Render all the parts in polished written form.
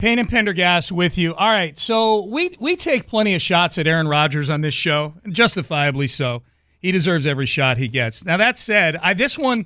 Payne and Pendergast with you. All right, so we take plenty of shots at Aaron Rodgers on this show, and justifiably so. He deserves every shot he gets. Now, that said, this one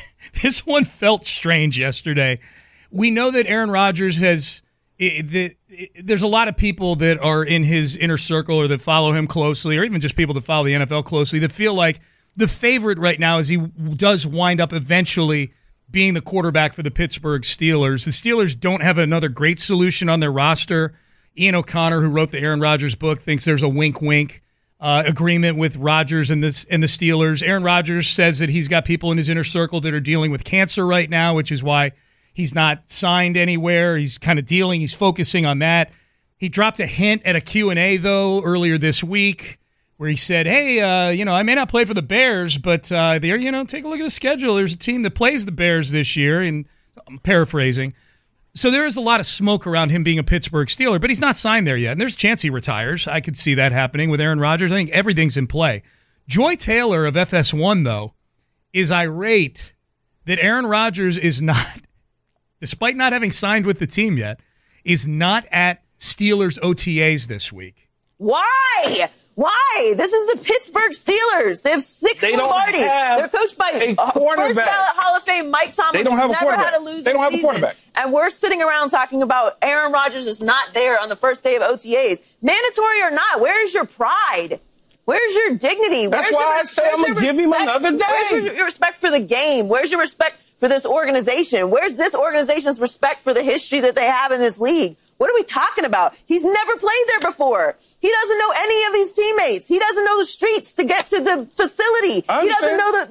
felt strange yesterday. We know that Aaron Rodgers has there's a lot of people that are in his inner circle or that follow him closely, or even just people that follow the NFL closely, that feel like the favorite right now is he does wind up eventually being the quarterback for the Pittsburgh Steelers. The Steelers don't have another great solution on their roster. Ian O'Connor, who wrote the Aaron Rodgers book, thinks there's a wink-wink agreement with Rodgers and the Steelers. Aaron Rodgers says that he's got people in his inner circle that are dealing with cancer right now, which is why he's not signed anywhere. He's kind of he's focusing on that. He dropped a hint at a Q&A, though, earlier this week, where he said, hey, I may not play for the Bears, but take a look at the schedule. There's a team that plays the Bears this year, and I'm paraphrasing. So there is a lot of smoke around him being a Pittsburgh Steeler, but he's not signed there yet, and there's a chance he retires. I could see that happening with Aaron Rodgers. I think everything's in play. Joy Taylor of FS1, though, is irate that Aaron Rodgers is not, despite not having signed with the team yet, is not at Steelers OTAs this week. Why? Why? This is the Pittsburgh Steelers. They have six Lombardies. They're coached by first ballot Hall of Fame Mike Tomlin. They don't have a quarterback. They don't have a quarterback. And we're sitting around talking about Aaron Rodgers is not there on the first day of OTAs. Mandatory or not, where's your pride? Where's your dignity? That's why I say I'm going to give him another day. Where's your respect for the game? Where's your respect for this organization? Where's this organization's respect for the history that they have in this league? What are we talking about? He's never played there before. He doesn't know any of these teammates. He doesn't know the streets to get to the facility. He doesn't know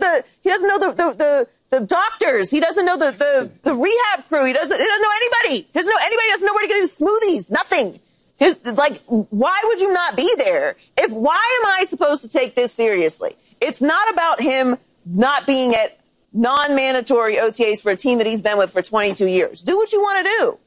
the doctors. He doesn't know the rehab crew. He doesn't know anybody. He doesn't know anybody. He doesn't know where to get his smoothies. Nothing. Why would you not be there? Why am I supposed to take this seriously? It's not about him not being at non-mandatory OTAs for a team that he's been with for 22 years. Do what you want to do.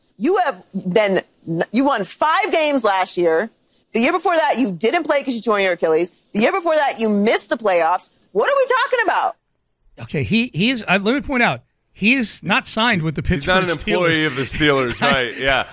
You won 5 games last year. The year before that, you didn't play because you tore your Achilles. The year before that, you missed the playoffs. What are we talking about? Okay, he's. Let me point out, he is not signed with the Pittsburgh Steelers. He's not an employee of the Steelers, right? Yeah,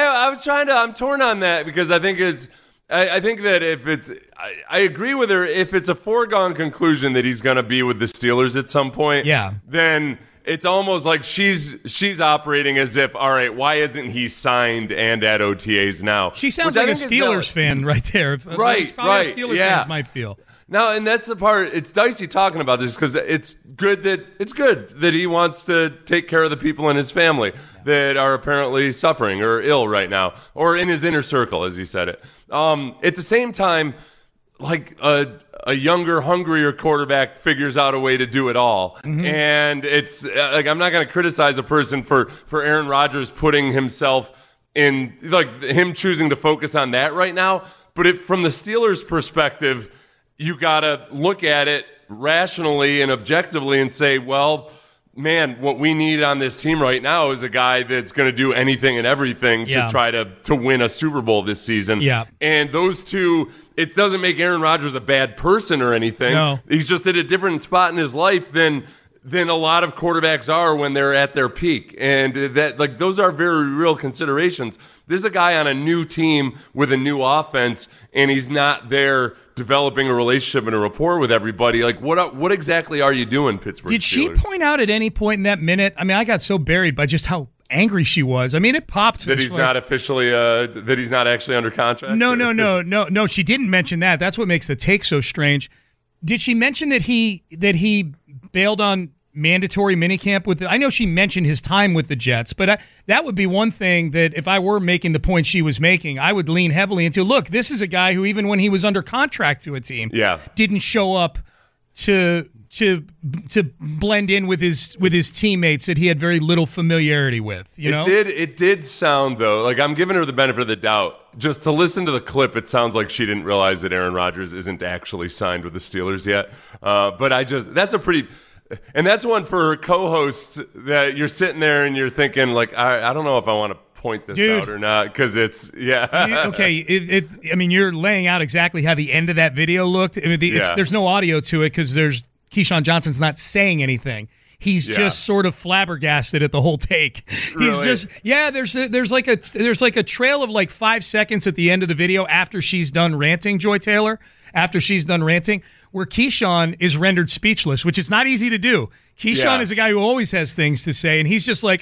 I'm torn on that because I think that if it's, I agree with her. If it's a foregone conclusion that he's going to be with the Steelers at some point, then it's almost like she's operating as if, all right, why isn't he signed and at OTAs now? She sounds like a Steelers fan right there. Right, it's probably how Steelers fans might feel. No, and that's the part. It's dicey talking about this because it's good that he wants to take care of the people in his family that are apparently suffering or ill right now, or in his inner circle, as he said it. At the same time, like a younger, hungrier quarterback figures out a way to do it all. Mm-hmm. And it's like, I'm not going to criticize a person for Aaron Rodgers putting himself in, like, him choosing to focus on that right now. But from the Steelers' perspective, you got to look at it rationally and objectively and say, well, man, what we need on this team right now is a guy that's going to do anything and everything to try to win a Super Bowl this season. Yeah. And those two, it doesn't make Aaron Rodgers a bad person or anything. No. He's just at a different spot in his life than a lot of quarterbacks are when they're at their peak. And that, like, those are very real considerations. There's a guy on a new team with a new offense, and he's not there developing a relationship and a rapport with everybody. Like, what exactly are you doing, Pittsburgh Did she Steelers? point out at any point in that minute? I mean, I got so buried by just how angry she was. I mean, it popped. That he's not officially, that he's not actually under contract? No, she didn't mention that. That's what makes the take so strange. Did she mention that he bailed on mandatory minicamp with I know she mentioned his time with the Jets, but that would be one thing that if I were making the point she was making, I would lean heavily into. Look, this is a guy who, even when he was under contract to a team, didn't show up to blend in with his teammates that he had very little familiarity with. It did sound, though, like, I'm giving her the benefit of the doubt. Just to listen to the clip, it sounds like she didn't realize that Aaron Rodgers isn't actually signed with the Steelers yet. And that's one for her co-hosts that you're sitting there and you're thinking, like, I don't know if I want to point this out or not, because it's, okay, I mean, you're laying out exactly how the end of that video looked. I mean, there's no audio to it because Keyshawn Johnson's not saying anything. he's just sort of flabbergasted at the whole take. He's just there's like a trail of like 5 seconds at the end of the video after she's done ranting, Joy Taylor, after she's done ranting, where Keyshawn is rendered speechless, which is not easy to do. Keyshawn is a guy who always has things to say, and he's just like,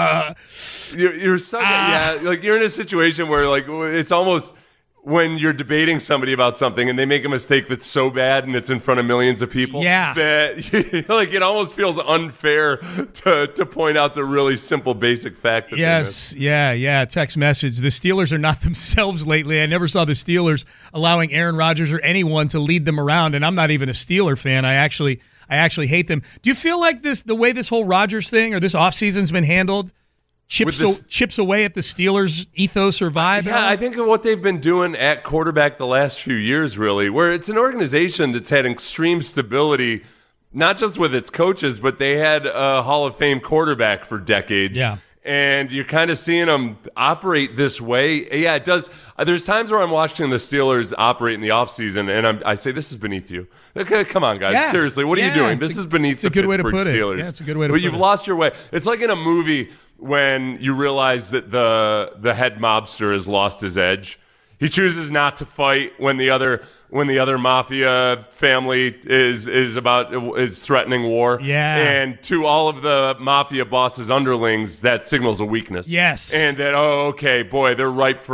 you're like you're in a situation where like it's almost when you're debating somebody about something and they make a mistake that's so bad and it's in front of millions of people that like it almost feels unfair to point out the really simple basic fact that text message, the Steelers are not themselves lately. I never saw the Steelers allowing Aaron Rodgers or anyone to lead them around, and I'm not even a Steeler fan. I actually hate them. Do you feel like the way this whole Rodgers thing or this offseason's been handled chips away at the Steelers' ethos or vibe? Yeah, I think of what they've been doing at quarterback the last few years, really, where it's an organization that's had extreme stability, not just with its coaches, but they had a Hall of Fame quarterback for decades. Yeah. And you're kind of seeing them operate this way. Yeah, it does. There's times where I'm watching the Steelers operate in the offseason, and I say, this is beneath you. Okay, come on, guys. Yeah. Seriously, what are you doing? This is beneath the Pittsburgh Steelers. Yeah, it's a good way to put it. But you've lost your way. It's like in a movie when you realize that the head mobster has lost his edge. He chooses not to fight when the other mafia family is threatening war. Yeah. And to all of the mafia boss's underlings, that signals a weakness. Yes. And that, okay, boy, they're ripe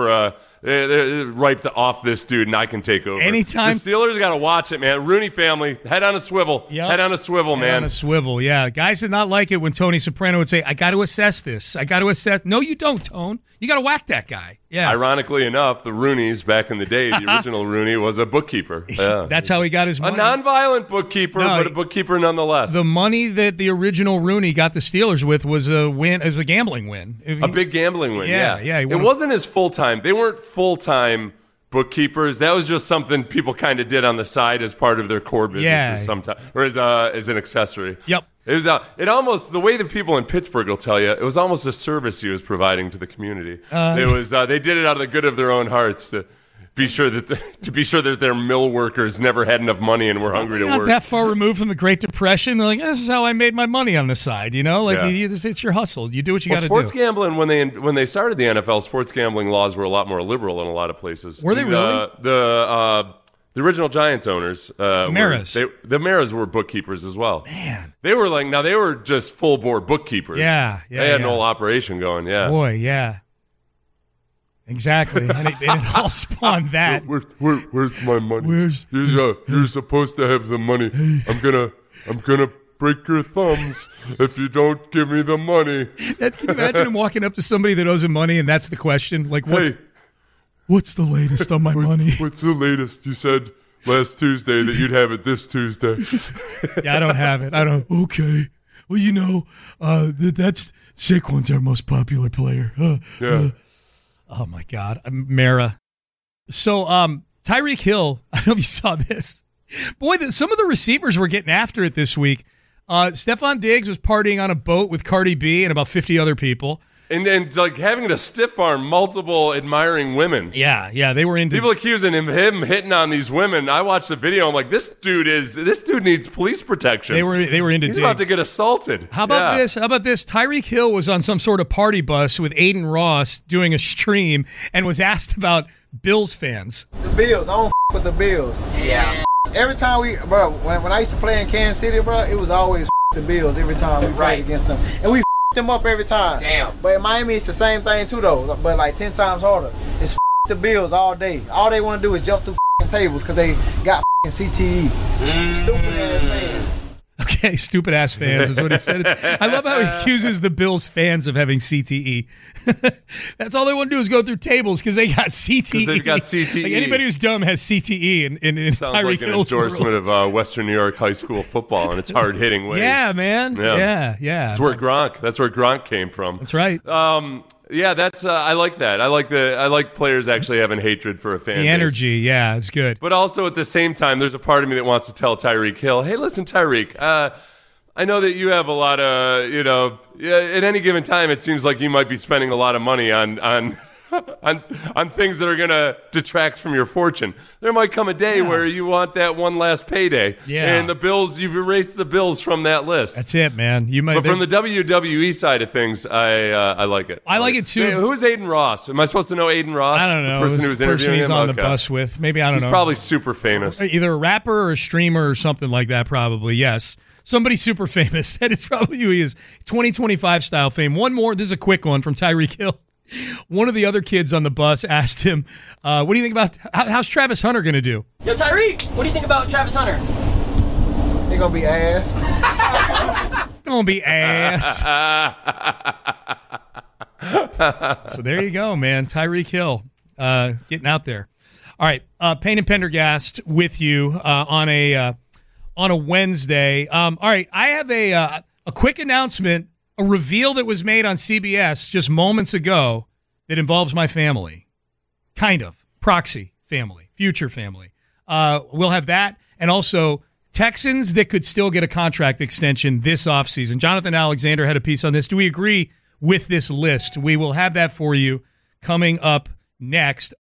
to off this dude, and I can take over. Anytime the Steelers got to watch it, man. Rooney family, head on a swivel. Yep. Head on a swivel, man. Head on a swivel, yeah. Guys did not like it when Tony Soprano would say, I got to assess this. I got to assess. No, you don't, Tone. You got to whack that guy. Yeah. Ironically enough, the Rooneys back in the day, the original Rooney was a bookkeeper. Yeah. That's how he got his money. A nonviolent bootkeeper, but a bookkeeper nonetheless. The money that the original Rooney got the Steelers with was a win. It was a gambling win. A big gambling win. Yeah. It wasn't his full time. They weren't full time bookkeepers. That was just something people kind of did on the side as part of their core businesses sometimes, or as an accessory. Yep. It almost, the way that people in Pittsburgh will tell you, it was almost a service he was providing to the community. They did it out of the good of their own hearts to be sure that their mill workers never had enough money and were hungry to work. Not that far removed from the Great Depression. They're like, this is how I made my money on the side. You know, like it's your hustle. You do what you got to do. Sports gambling, when they started the NFL, sports gambling laws were a lot more liberal in a lot of places. Were they really? The original Giants owners, Maras. The Maras were bookkeepers as well. Man, they were just full board bookkeepers. Yeah, they had an whole operation going. Yeah, boy, yeah, exactly. and it all spawned that. Where's my money? You're supposed to have the money. I'm gonna break your thumbs if you don't give me the money. Can you imagine him walking up to somebody that owes him money and that's the question? Like, what's the latest on my money? What's the latest? You said last Tuesday that you'd have it this Tuesday. Yeah, I don't have it. Okay. Well, you know, that's Saquon's our most popular player. Oh, my God. Mara. So, Tyreek Hill, I don't know if you saw this. Boy, some of the receivers were getting after it this week. Stephon Diggs was partying on a boat with Cardi B and about 50 other people. And like having to stiff arm multiple admiring women. Yeah, they were into people accusing him hitting on these women. I watched the video. I'm like, this dude needs police protection. They were into. He's Diggs. about to get assaulted. How about this? Tyreek Hill was on some sort of party bus with Aiden Ross doing a stream and was asked about Bills fans. The Bills, I don't with the Bills. Yeah. Every time when I used to play in Kansas City, bro, it was always the Bills every time we played against them, and we them up every time. Damn. But in Miami, it's the same thing too, though. But like 10 times harder. It's the Bills all day. All they want to do is jump through tables because they got CTE. Stupid ass fans. Okay, stupid ass fans is what he said. I love how he accuses the Bills fans of having CTE. That's all they want to do is go through tables because they got CTE. They've got CTE. Like anybody who's dumb has CTE. In sounds Tyreek like an Hill's endorsement world. of Western New York high school football and its hard hitting ways. Yeah, man. Yeah. That's where Gronk came from. That's right. Yeah, that's I like that. I like players actually having hatred for a fan base. The energy, yeah, it's good. But also at the same time, there's a part of me that wants to tell Tyreek Hill, hey, listen, Tyreek, I know that you have a lot of, at any given time, it seems like you might be spending a lot of money on on things that are going to detract from your fortune. There might come a day where you want that one last payday. Yeah. And the Bills, you've erased the Bills from that list. That's it, man. But from the WWE side of things, I like it. I like it too. Hey, who's Aiden Ross? Am I supposed to know Aiden Ross? I don't know. The person who's interviewing he's him? on the bus with. Maybe, I don't know. He's probably super famous. Either a rapper or a streamer or something like that, probably, yes. Somebody super famous. That is probably who he is. 2025 style fame. One more. This is a quick one from Tyreek Hill. One of the other kids on the bus asked him, what do you think about, how's Travis Hunter going to do? Yo, Tyreek, what do you think about Travis Hunter? They gonna be ass. Gonna be ass. So there you go, man. Tyreek Hill getting out there. All right, Payne and Pendergast with you on a Wednesday. All right, I have a quick announcement, a reveal that was made on CBS just moments ago that involves my family. Kind of. Proxy family, future family. We'll have that, and also Texans that could still get a contract extension this offseason. Jonathan Alexander had a piece on this. Do we agree with this list? We will have that for you coming up next.